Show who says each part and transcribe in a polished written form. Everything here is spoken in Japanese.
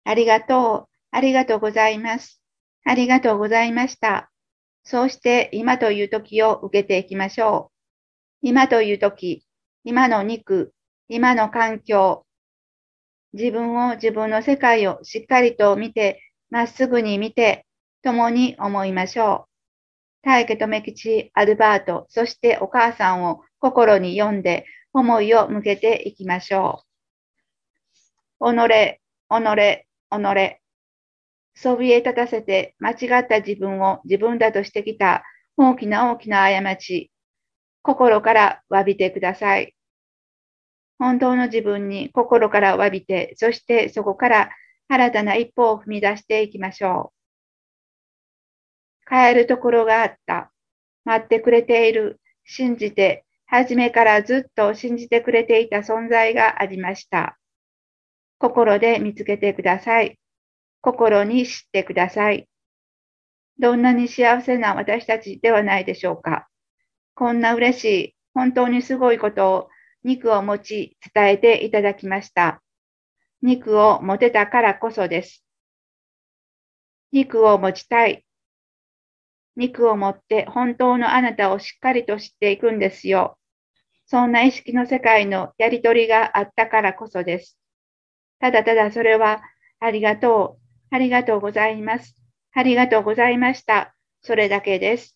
Speaker 1: ありがとう。ありがとうございます。ありがとうございました。そうして今という時を受けていきましょう。今という時、今の肉、今の環境、自分の世界をしっかりと見て、まっすぐに見て、共に思いましょう。大家留吉、アルバート、そしてお母さんを心に読んで、思いを向けていきましょう。己、己、己。そびえ立たせて間違った自分を自分だとしてきた大きな大きな過ち、心から詫びてください。本当の自分に心から詫びて、そしてそこから新たな一歩を踏み出していきましょう。変えるところがあった。待ってくれている。信じて、初めからずっと信じてくれていた存在がありました。心で見つけてください。心に知ってください。どんなに幸せな私たちではないでしょうか。こんな嬉しい、本当にすごいことを肉を持ち伝えていただきました。肉を持てたからこそです。肉を持ちたい。肉を持って本当のあなたをしっかりと知っていくんですよ。そんな意識の世界のやりとりがあったからこそです。ただただそれは、ありがとう、ありがとうございます。ありがとうございました。それだけです。